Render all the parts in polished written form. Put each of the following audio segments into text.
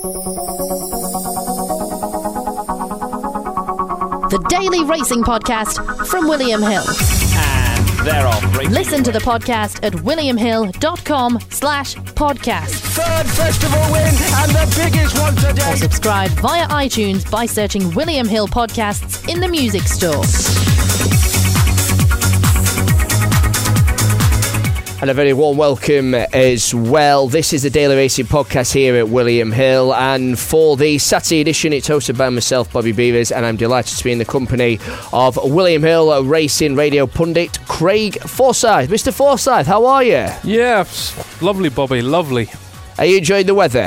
The Daily Racing Podcast from William Hill. And they're off. Listen to the podcast at williamhill.com/podcast. Third festival win and the biggest one today. Or subscribe via iTunes by searching William Hill Podcasts in the music store. And a very warm welcome as well. This is the Daily Racing Podcast here at William Hill, and for the Saturday edition it's hosted by myself, Bobby Beavers, and I'm delighted to be in the company of William Hill Racing radio pundit Craig Forsyth. Mr. Forsyth, how are you? Yeah, lovely, Bobby, lovely. Are you enjoying the weather?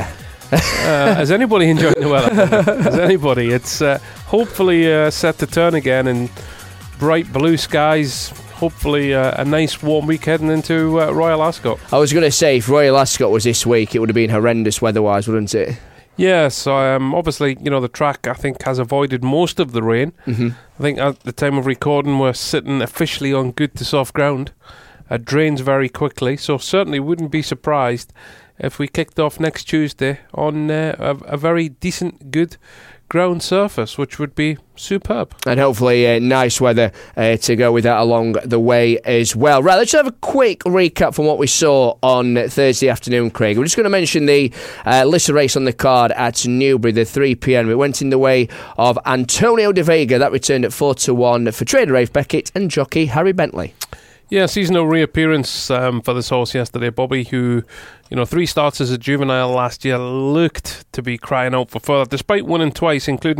Has anybody enjoyed the weather? Has anybody? It's hopefully set to turn again and bright blue skies. Hopefully a nice warm week heading into Royal Ascot. I was going to say, if Royal Ascot was this week, it would have been horrendous weather-wise, wouldn't it? Yes, obviously, the track, I think, has avoided most of the rain. Mm-hmm. I think at the time of recording, we're sitting officially on good to soft ground. It drains very quickly, so certainly wouldn't be surprised if we kicked off next Tuesday on a very decent, good ground surface, which would be superb. And hopefully nice weather to go with that along the way as well. Right, let's have a quick recap from what we saw on Thursday afternoon, Craig. We're just going to mention the Lissa race on the card at Newbury, the 3 p.m. It went in the way of Antonio de Vega. That returned at 4-1 for trainer Rafe Beckett and jockey Harry Bentley. Yeah, seasonal reappearance for this horse yesterday, Bobby, who, 3 starts as a juvenile last year, looked to be crying out for further, despite winning twice, including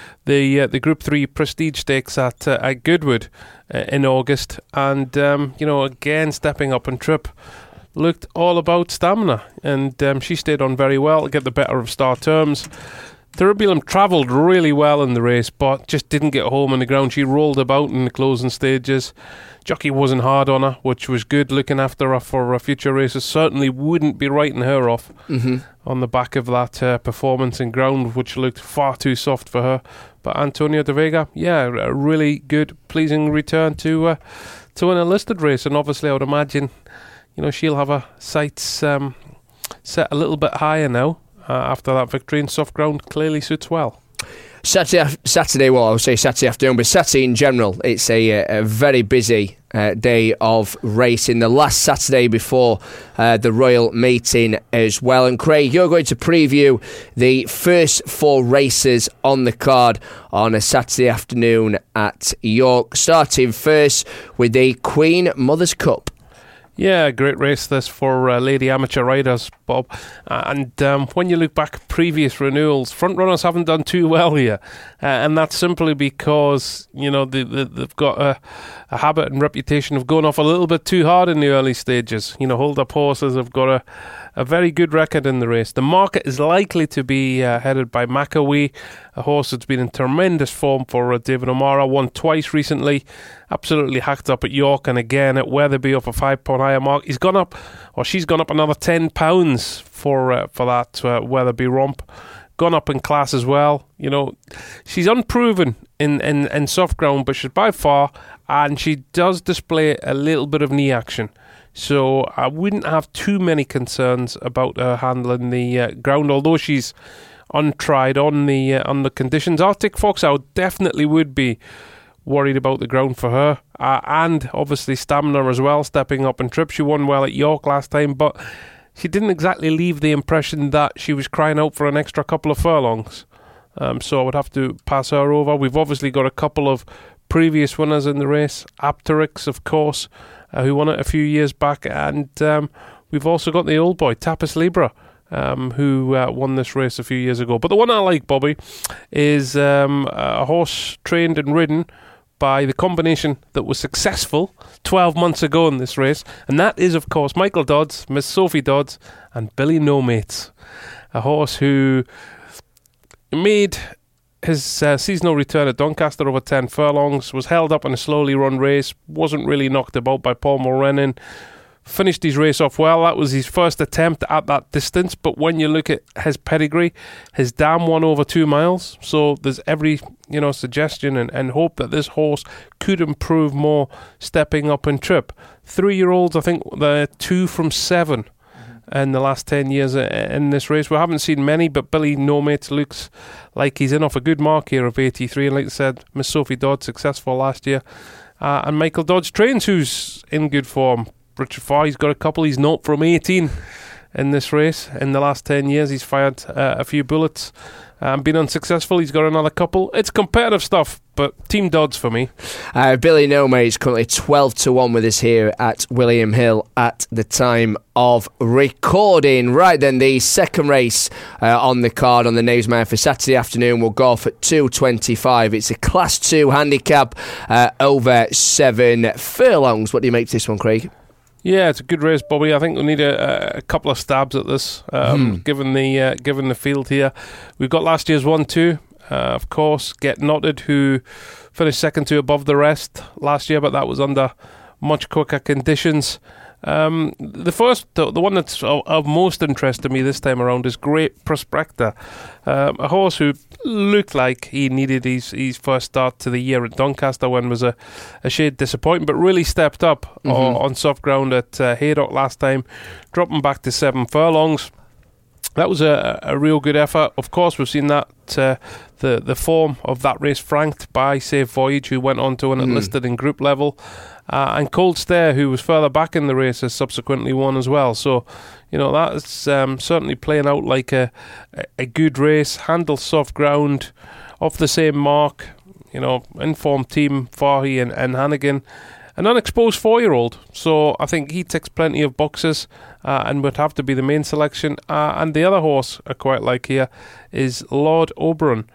the Group 3 Prestige Stakes at Goodwood in August. And, again, stepping up in trip, looked all about stamina. And she stayed on very well to get the better of Star Terms. Thuribulum travelled really well in the race, but just didn't get home on the ground. She rolled about in the closing stages. Jockey wasn't hard on her, which was good, looking after her for future races. Certainly wouldn't be writing her off on the back of that performance in ground, which looked far too soft for her. But Antonio de Vega, a really good, pleasing return to win a listed race. And obviously I would imagine, she'll have her sights set a little bit higher now. After that victory in soft ground, clearly suits well. Saturday, well, I would say Saturday afternoon, but Saturday in general, it's a very busy day of racing. The last Saturday before the Royal Meeting as well. And Craig, you're going to preview the first 4 races on the card on a Saturday afternoon at York, starting first with the Queen Mother's Cup. Yeah, great race this for lady amateur riders, Bob. And when you look back at previous renewals, front runners haven't done too well here. And that's simply because, they've got a habit and reputation of going off a little bit too hard in the early stages. Hold-up horses have got a very good record in the race. The market is likely to be headed by Mackawee, a horse that's been in tremendous form for David O'Mara, won twice recently, absolutely hacked up at York and again at Wetherby off a 5-pound higher mark. She's gone up another £10 for that Wetherby romp. Gone up in class as well. She's unproven in soft ground, but she's by far, and she does display a little bit of knee action. So I wouldn't have too many concerns about her handling the ground, although she's untried on the conditions. Arctic Fox, I definitely would be worried about the ground for her, and obviously stamina as well, stepping up in trip. She won well at York last time, but she didn't exactly leave the impression that she was crying out for an extra couple of furlongs. So I would have to pass her over. We've obviously got a couple of previous winners in the race. Apteryx, of course, who won it a few years back, and we've also got the old boy, Tapis Libra, who won this race a few years ago. But the one I like, Bobby, is a horse trained and ridden by the combination that was successful 12 months ago in this race, and that is, of course, Michael Dodds, Miss Sophie Dodds, and Billy No Mates, a horse who made his seasonal return at Doncaster over 10 furlongs, was held up in a slowly run race, wasn't really knocked about by Paul Mulrennan, finished his race off well. That was his first attempt at that distance, but when you look at his pedigree, his dam won over 2 miles, so there's every suggestion and hope that this horse could improve more stepping up in trip. 3-year-olds, I think they're 2 from 7 in the last 10 years in this race. We haven't seen many, but Billy No Mates looks like he's in off a good mark here of 83. And like I said, Miss Sophie Dodd successful last year. And Michael Dodge Trains, who's in good form. Richard Farr, he's got a couple. He's 0 from 18 in this race. In the last 10 years, he's fired a few bullets and been unsuccessful. He's got another couple. It's competitive stuff, but Team Dodds for me. Billy No Mates is currently 12-1 with us here at William Hill at the time of recording. Right then, the second race on the card on the Knavesmire for Saturday afternoon will go off at 2:25. It's a Class 2 handicap over 7 furlongs. What do you make of this one, Craig? Yeah, it's a good race, Bobby. I think we'll need a couple of stabs at this, given the field here. We've got last year's 1-2, of course, Get Knotted, who finished second to above the rest last year, but that was under much quicker conditions. The one that's of most interest to me this time around is Great Prospector, a horse who looked like he needed his first start to the year at Doncaster when was a shade disappointing, but really stepped up on soft ground at Haydock last time, dropping back to 7 furlongs. That was a real good effort. Of course, we've seen that the form of that race franked by Safe Voyage, who went on to win it listed in group level. And Cold Stare, who was further back in the race, has subsequently won as well. So, that's certainly playing out like a good race. Handles soft ground, off the same mark. Informed team, Fahy and Hannigan. An unexposed 4-year-old. So I think he ticks plenty of boxes and would have to be the main selection. And the other horse I quite like here is Lord Oberon,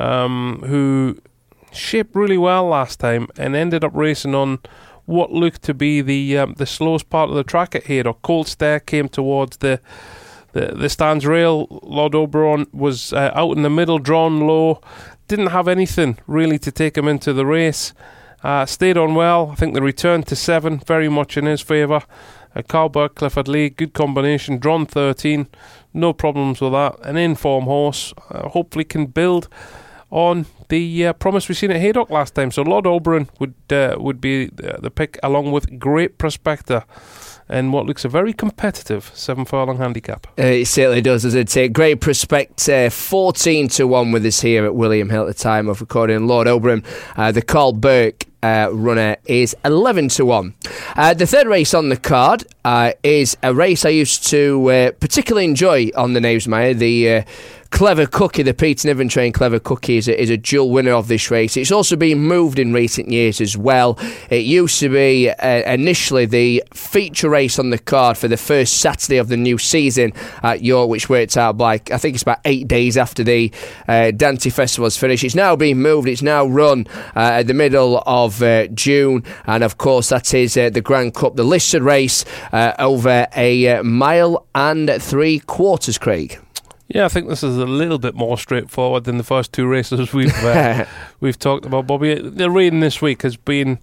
who shaped really well last time and ended up racing on what looked to be the slowest part of the track at Haydock. Cold Stare came towards the stands rail. Lord Oberon was out in the middle, drawn low, didn't have anything really to take him into the race. Stayed on well. I think the return to 7 very much in his favour. Carl Burke, Clifford Lee, good combination, drawn 13, no problems with that. An in-form horse, hopefully can build on the promise we've seen at Haydock last time. So Lord Oberon would be the pick, along with Great Prospector, and what looks a very competitive 7 furlong handicap. It certainly does, doesn't it? Great Prospector, 14-1 with us here at William Hill at the time of recording. Lord Oberon, the Carl Burke runner, is 11-1. The third race on the card is a race I used to particularly enjoy on the Knavesmire. The Clever Cookie, the Peter Niven trained Clever Cookie, is a dual winner of this race. It's also been moved in recent years as well. It used to be initially the feature race on the card for the first Saturday of the new season at York, which worked out like, I think it's about 8 days after the Dante Festival's finished. It's now been moved. It's now run at the middle of June, and of course that is the Grand Cup, the listed race over a mile and 3/4, Craig. Yeah, I think this is a little bit more straightforward than the first 2 races we've talked about, Bobby. The rain this week has been,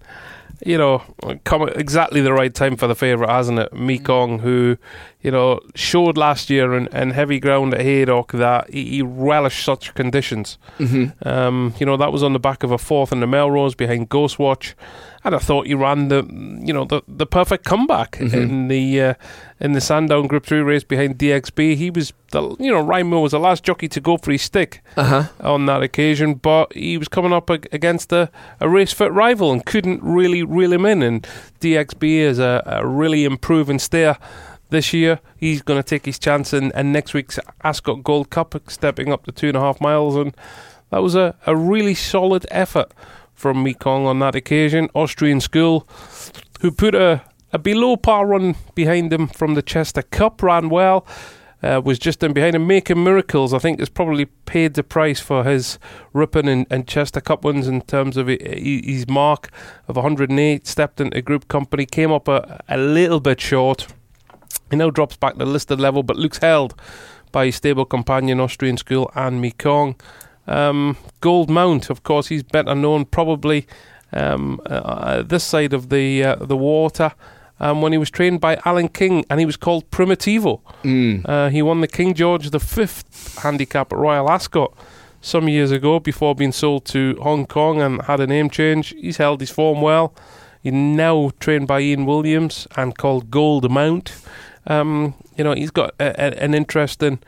come exactly the right time for the favourite, hasn't it? Mekong, who, showed last year in heavy ground at Haydock that he relished such conditions. That was on the back of a 4th in the Melrose behind Ghostwatch. And I thought he ran the perfect comeback in the Sandown Group 3 race behind DXB. He was Ryan Moore was the last jockey to go for his stick on that occasion, but he was coming up against a race fit rival and couldn't really reel him in. And DXB is a really improving steer this year. He's going to take his chance in next week's Ascot Gold Cup, stepping up to 2.5 miles, and that was a really solid effort from Mekong on that occasion. Austrian School, who put a below par run behind him from the Chester Cup, ran well, was just in behind him. Making Miracles, I think, has probably paid the price for his Ripon and Chester Cup wins in terms of his mark of 108. Stepped into group company, came up a little bit short. He now drops back to listed level, but looks held by his stable companion Austrian School and Mekong. Gold Mount, of course, he's better known probably this side of the water when he was trained by Alan King, and he was called Primitivo. He won the King George V handicap at Royal Ascot some years ago before being sold to Hong Kong and had a name change. He's held his form well. He's now trained by Ian Williams and called Gold Mount. He's got an interesting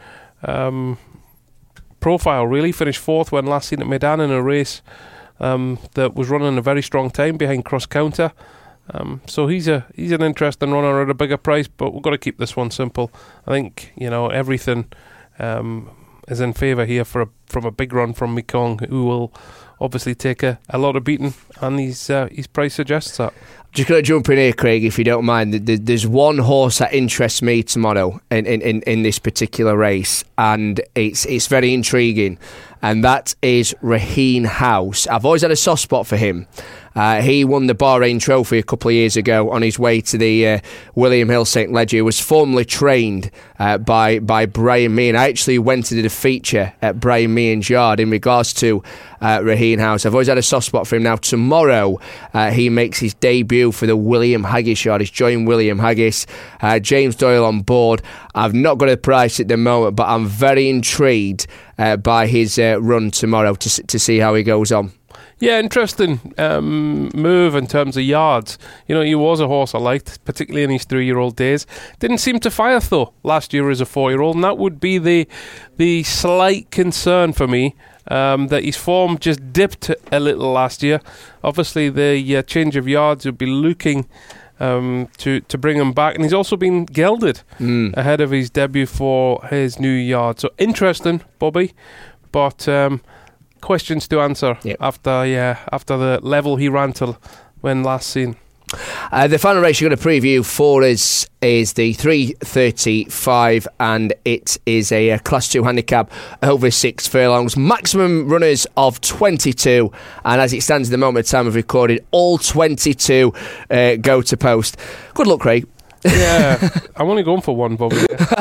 profile, really. Finished fourth when last seen at Medan in a race that was running a very strong time behind Cross Counter. So he's an interesting runner at a bigger price, but we've got to keep this one simple. I think everything is in favour here from a big run from Mekong, who will obviously take a lot of beating, and his price suggests that. Just going to jump in here, Craig, if you don't mind. There's one horse that interests me tomorrow in this particular race, and it's very intriguing, and that is Raheen House. I've always had a soft spot for him. He won the Bahrain Trophy a couple of years ago on his way to the William Hill St. Leger. He was formerly trained by Brian Meehan. I actually went to do the feature at Brian Meehan's yard in regards to Raheen House. I've always had a soft spot for him. Now, tomorrow, he makes his debut for the William Haggis yard. He's joined William Haggis. James Doyle on board. I've not got a price at the moment, but I'm very intrigued by his run tomorrow to see how he goes on. Yeah, interesting move in terms of yards. He was a horse I liked, particularly in his 3-year-old days. Didn't seem to fire, though, last year as a 4-year-old, and that would be the slight concern for me, that his form just dipped a little last year. Obviously, the change of yards would be looking to bring him back, and he's also been gelded ahead of his debut for his new yard. So interesting, Bobby, but questions to answer after the level he ran to when last seen. The final race you're going to preview for us is the 3:35, and it is a Class 2 handicap over 6 furlongs. Maximum runners of 22, and as it stands at the moment of time of recording, all 22 go to post. Good luck, Craig. Yeah, I'm only going for one, Bobby.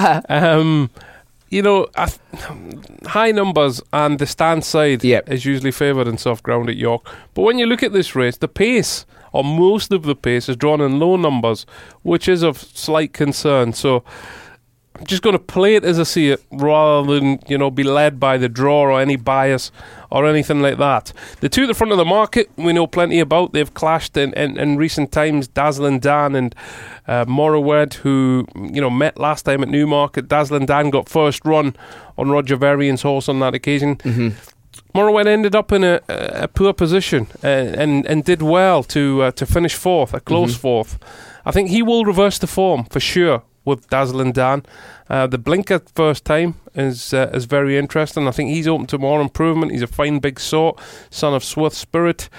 High numbers and the stand side is usually favoured in soft ground at York. But when you look at this race, the pace, or most of the pace, is drawn in low numbers, which is of slight concern. So I'm just going to play it as I see it, rather than be led by the draw or any bias or anything like that. The two at the front of the market, we know plenty about. They've clashed in recent times. Dazzling Dan and Morrowed, who met last time at Newmarket. Dazzling Dan got first run on Roger Varian's horse on that occasion. Mm-hmm. Morrowed ended up in a poor position and did well to finish fourth, a close fourth. I think he will reverse the form for sure with Dazzling Dan. The blinker first time is very interesting. I think he's open to more improvement. He's a fine big sort, son of Swift Spirit.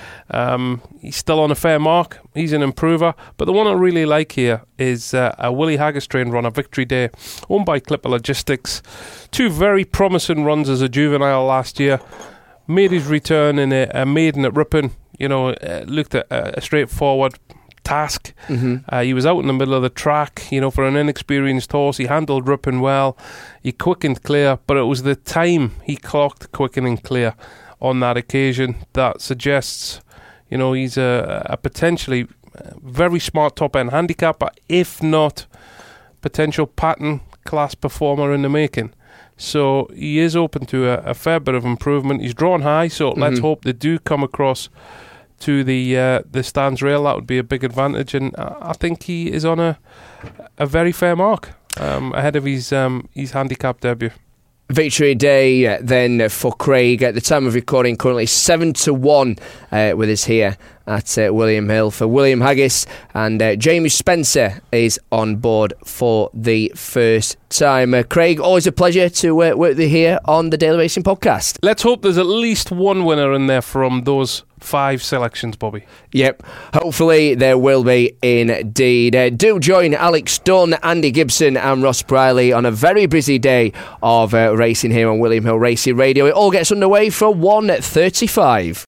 He's still on a fair mark. He's an improver. But the one I really like here is a Willie Haggis trained runner, Victory Day, owned by Clipper Logistics. 2 very promising runs as a juvenile last year. Made his return in a maiden at Ripon. Looked at a straightforward task. He was out in the middle of the track, for an inexperienced horse. He handled Ripon well. He quickened clear, but it was the time he clocked quickening clear on that occasion that suggests, he's a potentially very smart top-end handicapper, if not potential pattern class performer in the making. So he is open to a fair bit of improvement. He's drawn high, so let's hope they do come across to the stands rail. That would be a big advantage, and I think he is on a very fair mark ahead of his handicap debut. Victory Day then for Craig. At the time of recording, currently 7-1 with us here at William Hill for William Haggis, and Jamie Spencer is on board for the first time. Craig, always a pleasure to work with you here on the Daily Racing Podcast. Let's hope there's at least one winner in there from those 5 selections, Bobby. Yep, hopefully there will be indeed. Do join Alex Dunn, Andy Gibson and Ross Briley on a very busy day of racing here on William Hill Racing Radio. It all gets underway for 1:35.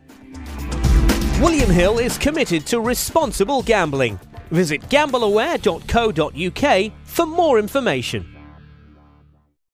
William Hill is committed to responsible gambling. Visit gambleaware.co.uk for more information.